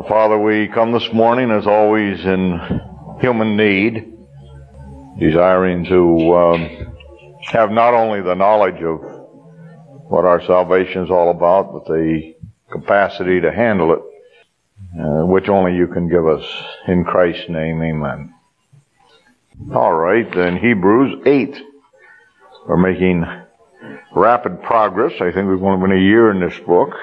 Father, we come this morning, as always, in human need, desiring to have not only the knowledge of what our salvation is all about, but the capacity to handle it, which only you can give us. In Christ's name, amen. All right, in Hebrews 8, we're making rapid progress. I think we've only been a year in this book.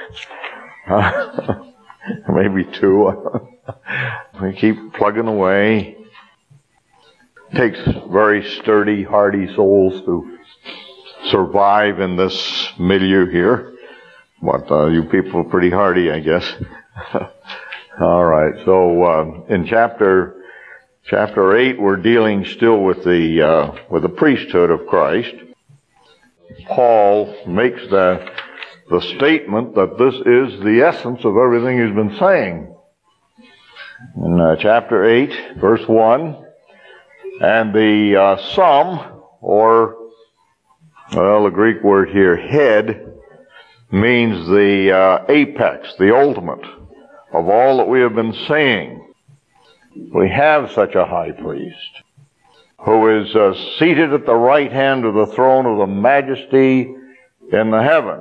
Maybe two. We keep plugging away. It takes very sturdy, hardy souls to survive in this milieu here. But you people are pretty hardy, I guess. All right. So in chapter 8, we're dealing still with the priesthood of Christ. Paul makes the statement that this is the essence of everything he's been saying. In chapter 8, verse 1, and the sum, or, well, the Greek word here, head, means the apex, the ultimate of all that we have been saying. We have such a high priest who is seated at the right hand of the throne of the majesty in the heavens.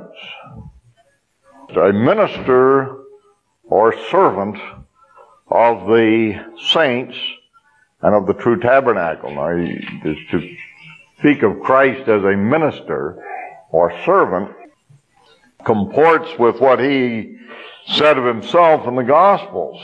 A minister or servant of the saints and of the true tabernacle. Now, to speak of Christ as a minister or servant comports with what he said of himself in the Gospels.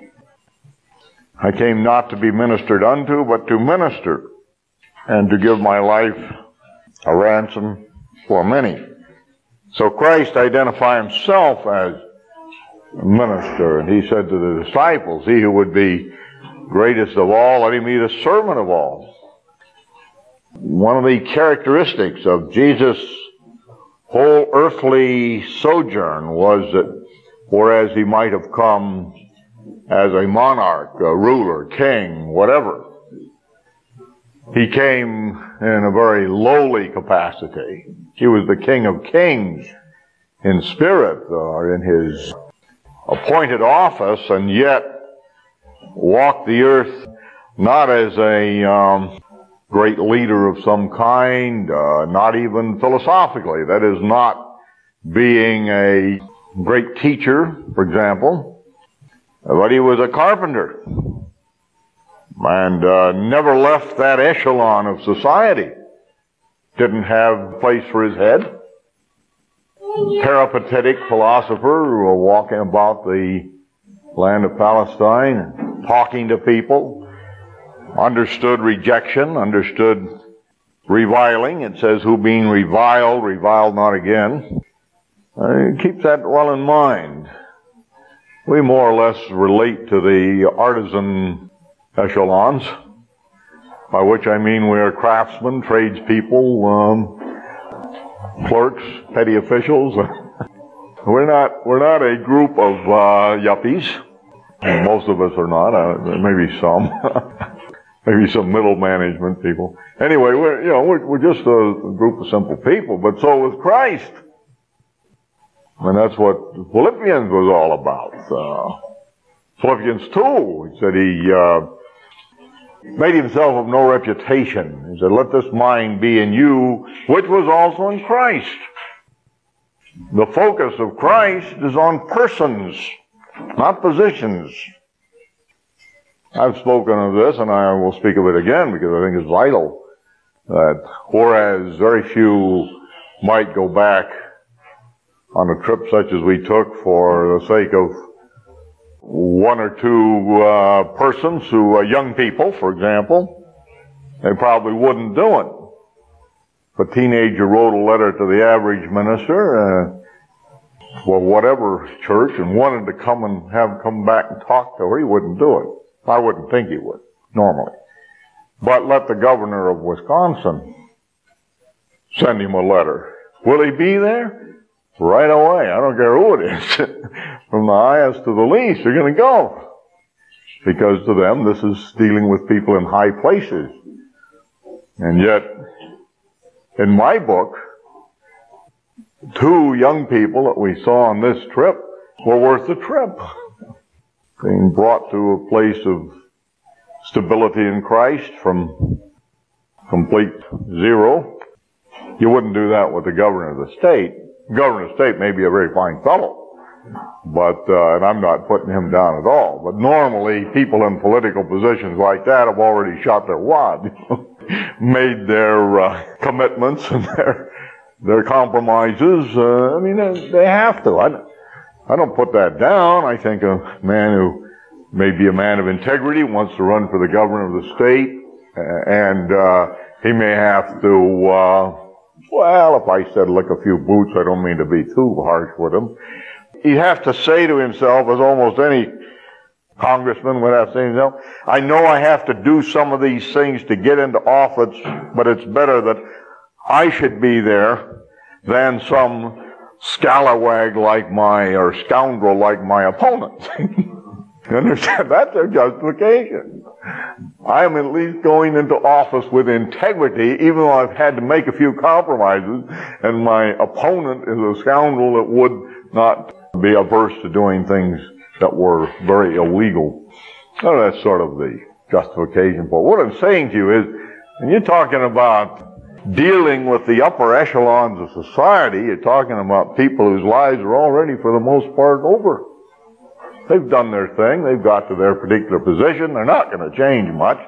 I came not to be ministered unto, but to minister, and to give my life a ransom for many. So Christ identified himself as a minister, and he said to the disciples, he who would be greatest of all, let him be the servant of all. One of the characteristics of Jesus' whole earthly sojourn was that whereas he might have come as a monarch, a ruler, king, whatever, he came in a very lowly capacity. He was the King of Kings in spirit, or in his appointed office, and yet walked the earth not as a great leader of some kind, not even philosophically. That is, not being a great teacher, for example, but he was a carpenter. And never left that echelon of society. Didn't have place for his head. Peripatetic philosopher walking about the land of Palestine, talking to people, understood rejection, understood reviling. It says, who being reviled, reviled not again. Keep that well in mind. We more or less relate to the artisan echelons, by which I mean we are craftsmen, tradespeople, clerks, petty officials. We're not a group of yuppies. Most of us are not. Maybe some, maybe some middle management people. Anyway, we're just a group of simple people. But so was Christ, and that's what Philippians was all about. Philippians 2, he said he made himself of no reputation. He said, let this mind be in you, which was also in Christ. The focus of Christ is on persons, not positions. I've spoken of this, and I will speak of it again, because I think it's vital, that whereas very few might go back on a trip such as we took for the sake of one or two persons who are young people, for example, they probably wouldn't do it. If a teenager wrote a letter to the average minister, well, whatever church, and wanted to come back and talk to her, he wouldn't do it. I wouldn't think he would, normally. But let the governor of Wisconsin send him a letter. Will he be there? Right away. I don't care who it is. From the highest to the least, they're going to go. Because to them, this is dealing with people in high places. And yet, in my book, 2 young people that we saw on this trip were worth the trip. being brought to a place of stability in Christ from complete zero. You wouldn't do that with the governor of the state. The governor of the state may be a very fine fellow, but and I'm not putting him down at all. But normally, people in political positions like that have already shot their wad, made their commitments and their compromises. I mean, they have to. I don't put that down. I think a man who may be a man of integrity wants to run for the governor of the state, and he may have to. Well, if I said lick a few boots, I don't mean to be too harsh with him. He'd have to say to himself, as almost any congressman would have to say to himself, I know I have to do some of these things to get into office, but it's better that I should be there than some scalawag or scoundrel like my opponent. You understand? That's their justification. I am at least going into office with integrity, even though I've had to make a few compromises, and my opponent is a scoundrel that would not be averse to doing things that were very illegal. So that's sort of the justification for it. What I'm saying to you is, when you're talking about dealing with the upper echelons of society, you're talking about people whose lives are already, for the most part, over. They've done their thing. They've got to their particular position. They're not going to change much.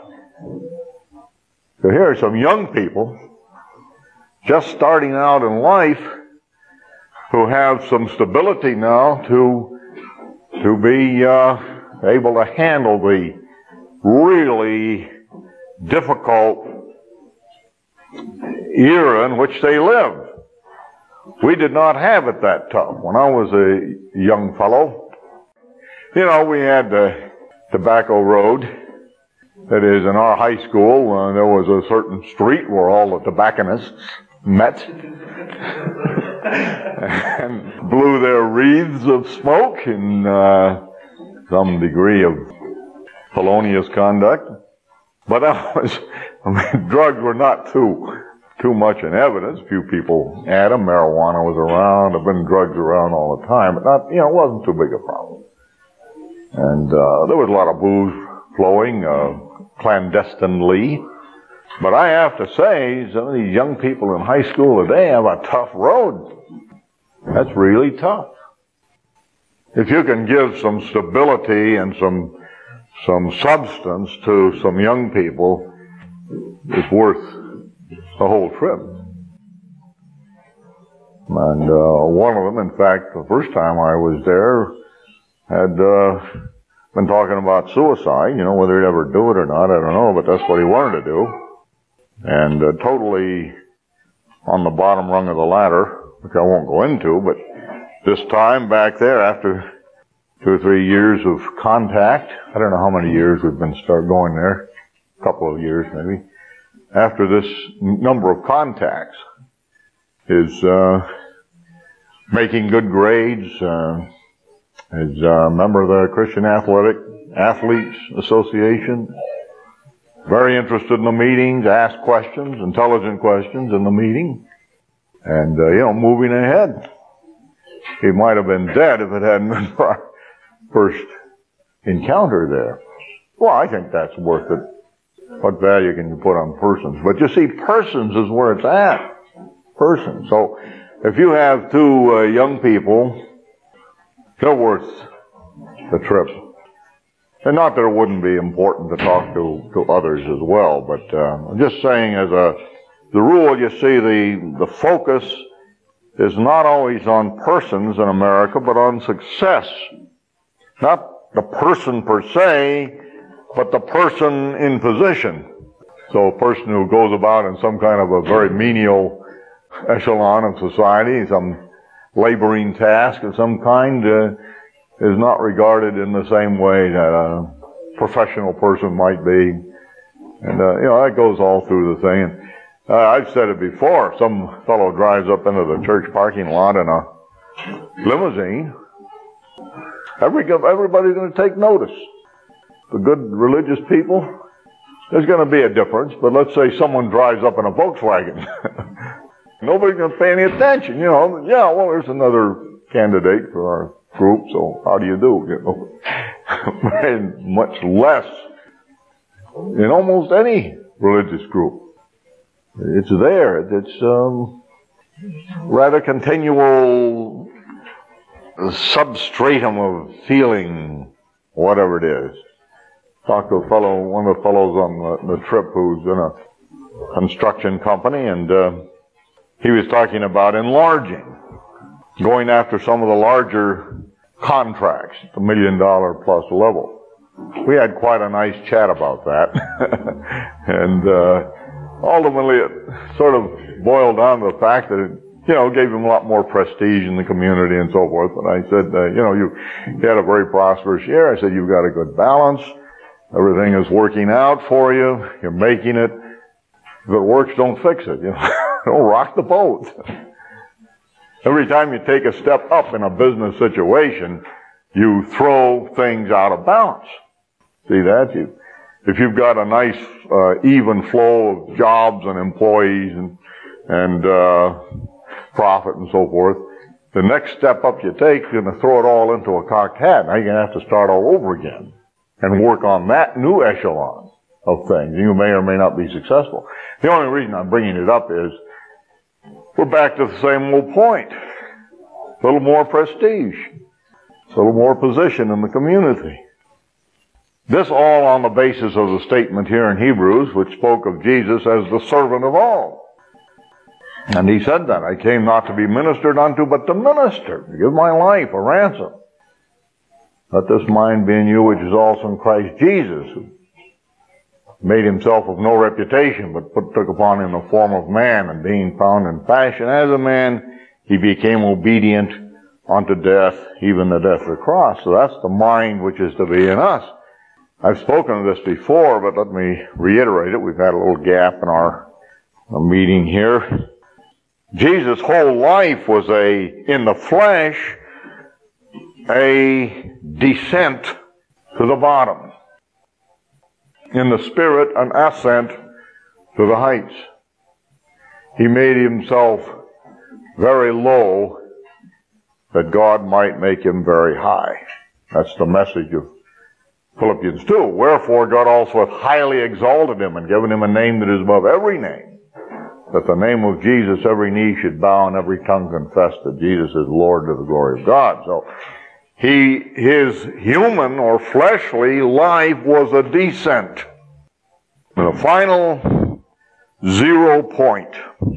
So here are some young people just starting out in life who have some stability now to be able to handle the really difficult era in which they live. We did not have it that tough. When I was a young fellow, you know, we had the Tobacco Road. That is, in our high school, there was a certain street where all the tobacconists met and blew their wreaths of smoke in some degree of felonious conduct. But drugs were not too much in evidence. Few people had them. Marijuana was around. There have been drugs around all the time, but not, it wasn't too big a problem. And there was a lot of booze flowing clandestinely. But I have to say, some of these young people in high school today have a tough road. That's really tough. If you can give some stability and some substance to some young people, it's worth the whole trip. And one of them, in fact, the first time I was there, had been talking about suicide. Whether he'd ever do it or not, I don't know, but that's what he wanted to do. And totally on the bottom rung of the ladder, which I won't go into, but this time back there, after 2 or 3 years of contact, I don't know how many years we've been going there, a couple of years maybe, after this number of contacts, is making good grades, is a member of the Christian Athletes Association, very interested in the meetings, asked questions, intelligent questions in the meeting, and, moving ahead. He might have been dead if it hadn't been for our first encounter there. Well, I think that's worth it. What value can you put on persons? But you see, persons is where it's at. Persons. So, if you have 2 young people, they're worth the trip. And not that it wouldn't be important to talk to others as well, but I'm just saying as the rule, you see, the focus is not always on persons in America, but on success. Not the person per se, but the person in position. So a person who goes about in some kind of a very menial echelon of society, some laboring task of some kind, is not regarded in the same way that a professional person might be. And, that goes all through the thing. And, I've said it before, some fellow drives up into the church parking lot in a limousine. Everybody's going to take notice. The good religious people, there's going to be a difference, but let's say someone drives up in a Volkswagen. Nobody's going to pay any attention, there's another candidate for our group, so how do you do, and much less in almost any religious group. It's there. It's rather continual substratum of feeling, whatever it is. Talked to a fellow, one of the fellows on the trip who's in a construction company, and he was talking about enlarging, going after some of the larger contracts, the $1 million plus level. We had quite a nice chat about that. And ultimately it sort of boiled down to the fact that it, gave him a lot more prestige in the community and so forth. But I said, you had a very prosperous year. I said, you've got a good balance. Everything is working out for you. You're making it. If it works, don't fix it. Don't rock the boat. Every time you take a step up in a business situation, you throw things out of balance. See that? If you've got a nice, even flow of jobs and employees and profit and so forth, the next step up you take, you're going to throw it all into a cocked hat. Now you're going to have to start all over again and work on that new echelon of things. You may or may not be successful. The only reason I'm bringing it up is we're back to the same old point. A little more prestige. A little more position in the community. This all on the basis of the statement here in Hebrews, which spoke of Jesus as the servant of all. And he said that, I came not to be ministered unto, but to minister, to give my life a ransom. Let this mind be in you, which is also in Christ Jesus, who made himself of no reputation, but took upon him the form of man, and being found in fashion as a man, he became obedient unto death, even the death of the cross. So that's the mind which is to be in us. I've spoken of this before, but let me reiterate it. We've had a little gap in our meeting here. Jesus' whole life was in the flesh, a descent to the bottom. In the spirit, an ascent to the heights. He made himself very low that God might make him very high. That's the message of Philippians 2. Wherefore God also hath highly exalted him and given him a name that is above every name, that the name of Jesus every knee should bow and every tongue confess that Jesus is Lord to the glory of God. So his human or fleshly life was a descent. And the final 0 point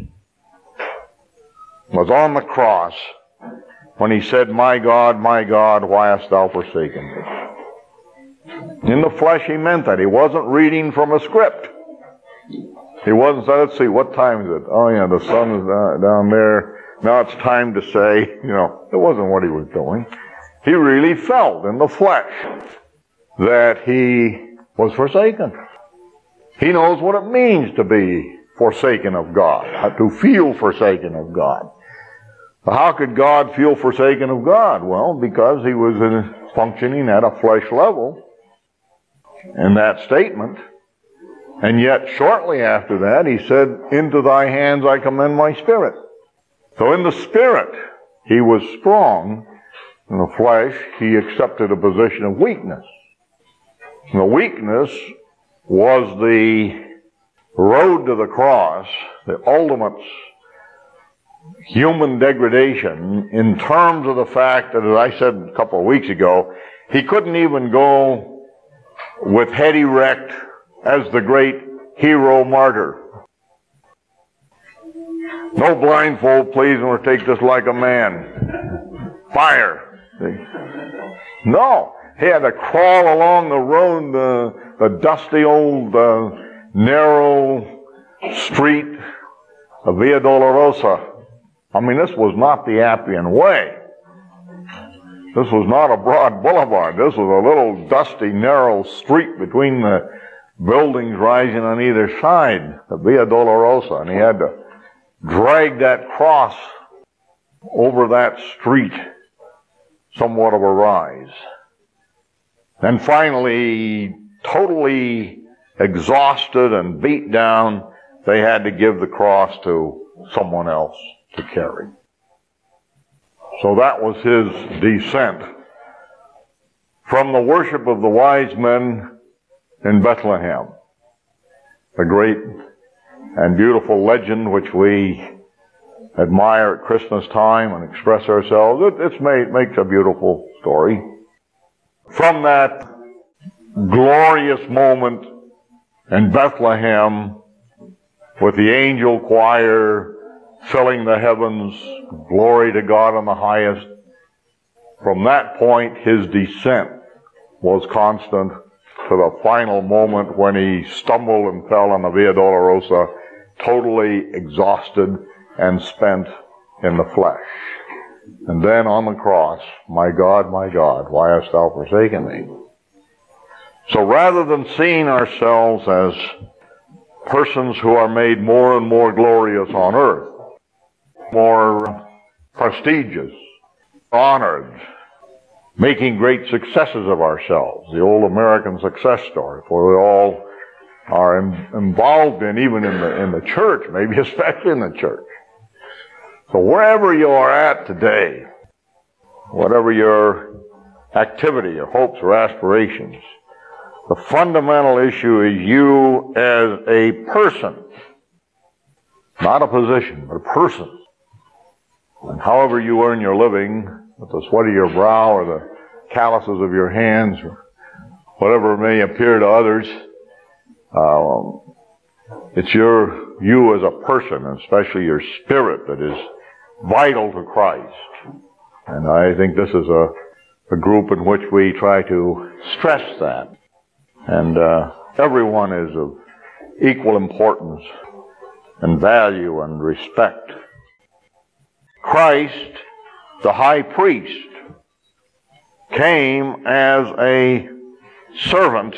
was on the cross when he said, my God, why hast thou forsaken me? In the flesh he meant that. He wasn't reading from a script. He wasn't saying, let's see, what time is it? Oh yeah, the sun is down there. Now it's time to say, it wasn't what he was doing. He really felt in the flesh that he was forsaken. He knows what it means to be forsaken of God, to feel forsaken of God. How could God feel forsaken of God? Well, because he was functioning at a flesh level in that statement. And yet, shortly after that, he said, into thy hands I commend my spirit. So in the spirit, he was strong. In the flesh, he accepted a position of weakness. And the weakness was the road to the cross, the ultimate human degradation, in terms of the fact that, as I said a couple of weeks ago, he couldn't even go with head erect as the great hero martyr. No blindfold, please, and we'll take this like a man. Fire. See? No. He had to crawl along the road, the dusty old, narrow street of Via Dolorosa. I mean, this was not the Appian Way. This was not a broad boulevard. This was a little dusty, narrow street between the buildings rising on either side, the Via Dolorosa. And he had to drag that cross over that street, somewhat of a rise. And finally, totally exhausted and beat down, they had to give the cross to someone else to carry. So that was his descent from the worship of the wise men in Bethlehem. The great and beautiful legend which we admire at Christmas time and express ourselves. It makes a beautiful story. From that glorious moment in Bethlehem, with the angel choir filling the heavens, glory to God in the highest, from that point his descent was constant to the final moment when he stumbled and fell on the Via Dolorosa, totally exhausted and spent in the flesh. And then on the cross, my God, why hast thou forsaken me? So rather than seeing ourselves as persons who are made more and more glorious on earth, more prestigious, honored, making great successes of ourselves, the old American success story, for we all are involved in, even in the church, maybe especially in the church. So wherever you are at today, whatever your activity, your hopes or aspirations, the fundamental issue is you as a person, not a position, but a person. And however you earn your living, with the sweat of your brow or the calluses of your hands, or whatever it may appear to others, it's you as a person, and especially your spirit, that is vital to Christ. And I think this is a group in which we try to stress that. And everyone is of equal importance and value and respect. Christ, the high priest, came as a servant,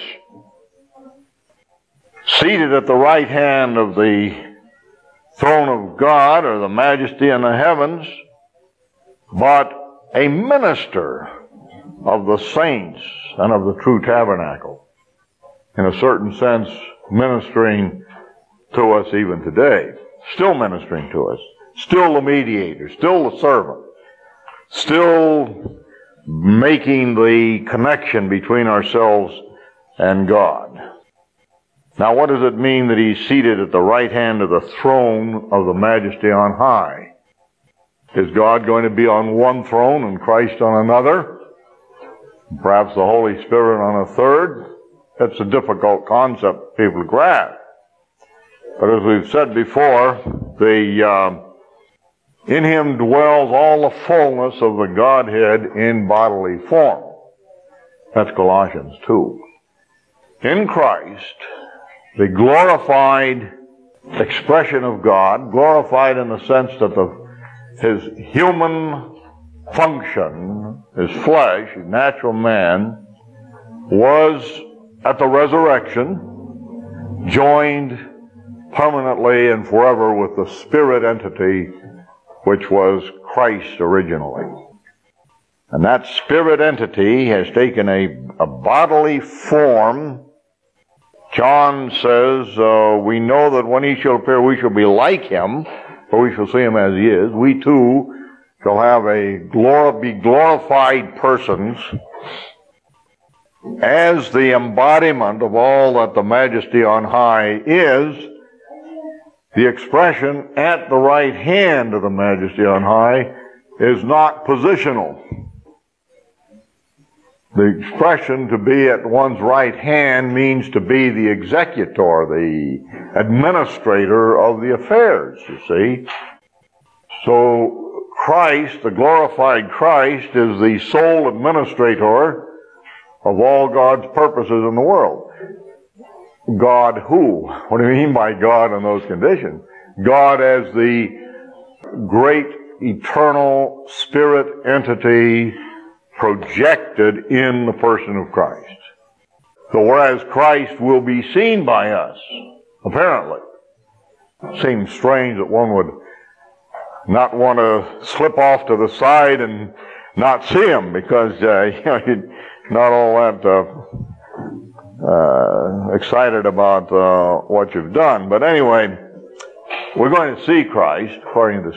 seated at the right hand of the throne of God, or the majesty in the heavens, but a minister of the saints and of the true tabernacle. In a certain sense, ministering to us even today. Still ministering to us. Still the mediator. Still the servant. Still making the connection between ourselves and God. Now, what does it mean that he's seated at the right hand of the throne of the majesty on high? Is God going to be on one throne and Christ on another? Perhaps the Holy Spirit on a third? That's a difficult concept for people to grasp. But as we've said before, in him dwells all the fullness of the Godhead in bodily form. That's Colossians 2. In Christ, the glorified expression of God, glorified in the sense that his human function, his flesh, his natural man, was at the resurrection joined permanently and forever with the spirit entity which was Christ originally. And that spirit entity has taken a bodily form. John says, we know that when he shall appear, we shall be like him, for we shall see him as he is. We too shall have be glorified persons as the embodiment of all that the majesty on high is. The expression at the right hand of the majesty on high is not positional. The expression to be at one's right hand means to be the executor, the administrator of the affairs, you see. So Christ, the glorified Christ, is the sole administrator of all God's purposes in the world. God who? What do you mean by God in those conditions? God as the great eternal spirit entity projected in the person of Christ. So whereas Christ will be seen by us, apparently, it seems strange that one would not want to slip off to the side and not see him, because you're not all that excited about what you've done. But anyway, we're going to see Christ according to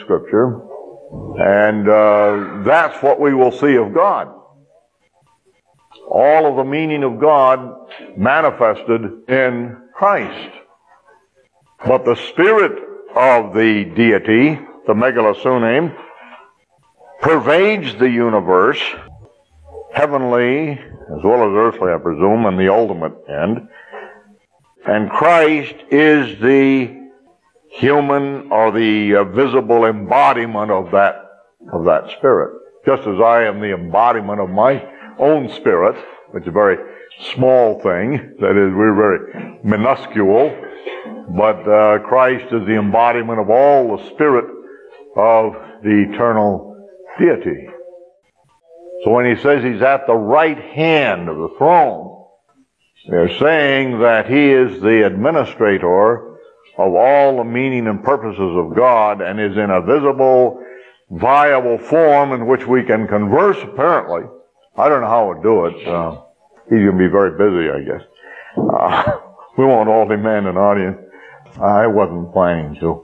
all of the meaning of God manifested in Christ. But the Spirit of the deity, the Megalasunim, pervades the universe, heavenly as well as earthly, I presume, in the ultimate end. And Christ is the human or the visible embodiment of that Spirit. Just as I am the embodiment of my own spirit, which is a very small thing, that is, we're very minuscule, but Christ is the embodiment of all the Spirit of the eternal deity. So when he says he's at the right hand of the throne, they're saying that he is the administrator of all the meaning and purposes of God and is in a visible, viable form in which we can converse, apparently. I don't know how we'll do it. He's going to be very busy, I guess. We won't all demand an audience. I wasn't planning to.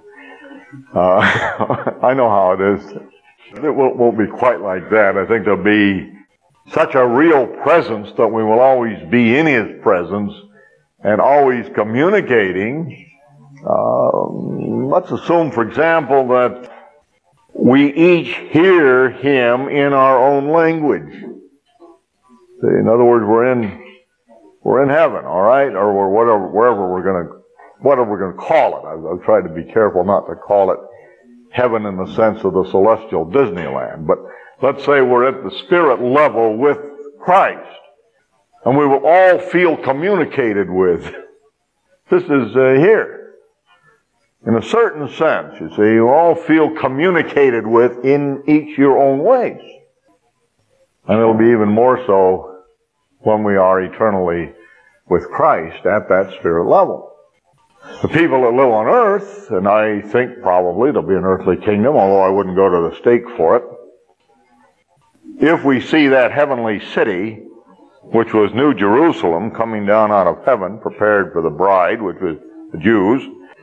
I know how it is. It won't be quite like that. I think there'll be such a real presence that we will always be in his presence and always communicating. Let's assume, for example, that we each hear him in our own language. See, in other words, we're in heaven, all right, or wherever we're going to call it. I've tried to be careful not to call it heaven in the sense of the celestial Disneyland. But let's say we're at the spirit level with Christ, and we will all feel communicated with. This is here. In a certain sense, you see, you all feel communicated with in each your own ways. And it'll be even more so when we are eternally with Christ at that spirit level. The people that live on earth, and I think probably there'll be an earthly kingdom, although I wouldn't go to the stake for it. If we see that heavenly city, which was New Jerusalem, coming down out of heaven, prepared for the bride, which was the Jews,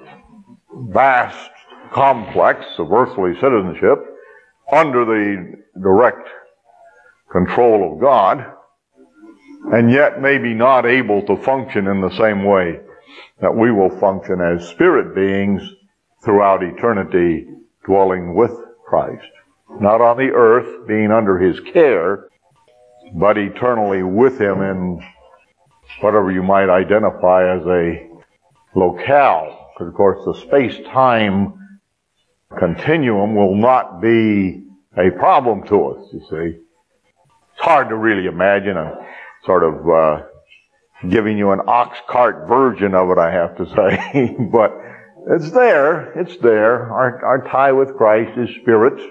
vast complex of earthly citizenship under the direct control of God, and yet maybe not able to function in the same way that we will function as spirit beings throughout eternity, dwelling with Christ. Not on the earth, being under his care, but eternally with him in whatever you might identify as a locale. Because, of course, the space-time continuum will not be a problem to us, you see. It's hard to really imagine. I'm sort of giving you an ox cart version of it, I have to say. But it's there. It's there. Our tie with Christ is spirit,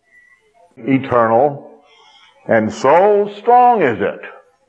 eternal, and so strong is it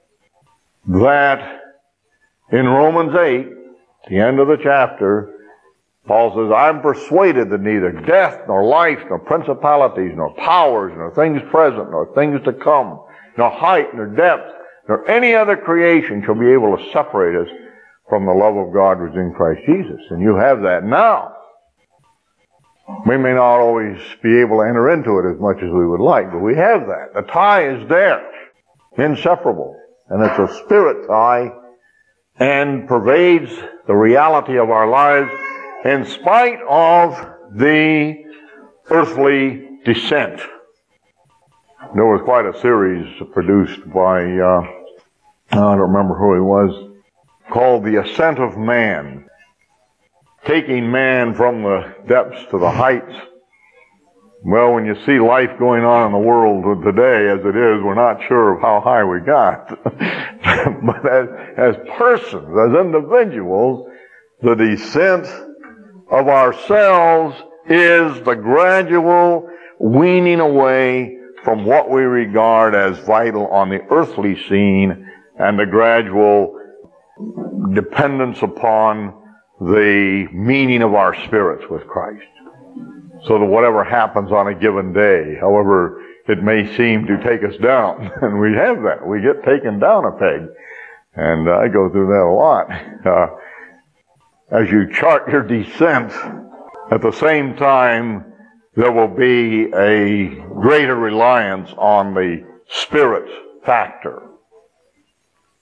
that in Romans 8, the end of the chapter, Paul says, I'm persuaded that neither death, nor life, nor principalities, nor powers, nor things present, nor things to come, nor height, nor depth, nor any other creation shall be able to separate us from the love of God which is in Christ Jesus. And you have that now. We may not always be able to enter into it as much as we would like, but we have that. The tie is there, inseparable. And it's a spirit tie and pervades the reality of our lives in spite of the earthly descent. There was quite a series produced by, I don't remember who he was, called The Ascent of Man, taking man from the depths to the heights. Well, when you see life going on in the world today as it is, we're not sure of how high we got. But as persons, as individuals, the descent of ourselves is the gradual weaning away from what we regard as vital on the earthly scene and the gradual dependence upon the meaning of our spirits with Christ. So that whatever happens on a given day, however it may seem to take us down, and we have that. We get taken down a peg. And I go through that a lot. As you chart your descent, at the same time, there will be a greater reliance on the spirit factor.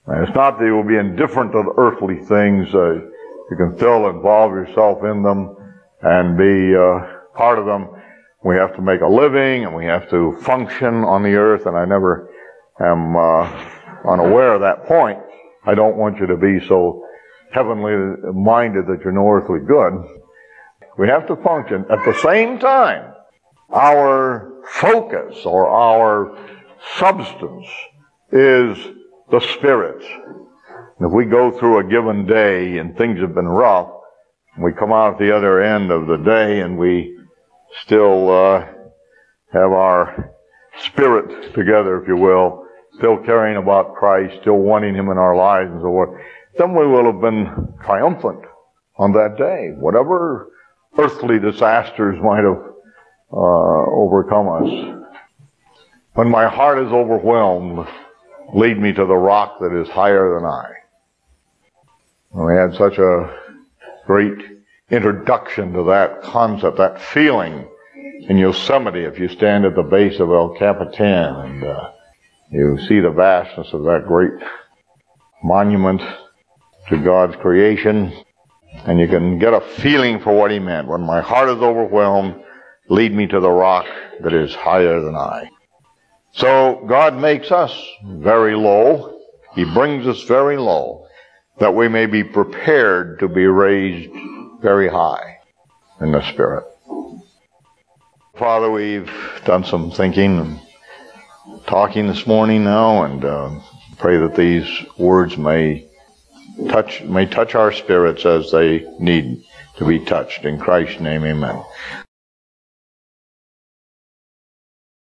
And it's not that you will be indifferent to the earthly things. You can still involve yourself in them and be part of them. We have to make a living and we have to function on the earth, and I never am unaware of that point. I don't want you to be so heavenly minded that you're no earthly good. We have to function. At the same time, our focus or our substance is the Spirit. And if we go through a given day and things have been rough, we come out at the other end of the day and we still have our spirit together, if you will, still caring about Christ, still wanting Him in our lives and so forth, then we will have been triumphant on that day. Whatever earthly disasters might have overcome us. When my heart is overwhelmed, lead me to the rock that is higher than I. And we had such a great introduction to that concept, that feeling in Yosemite. If you stand at the base of El Capitan and you see the vastness of that great monument to God's creation, and you can get a feeling for what He meant. When my heart is overwhelmed, lead me to the rock that is higher than I. So God makes us very low. He brings us very low, that we may be prepared to be raised very high in the Spirit. Father, we've done some thinking and talking this morning now, and pray that these words may touch our spirits as they need to be touched. In Christ's name, amen.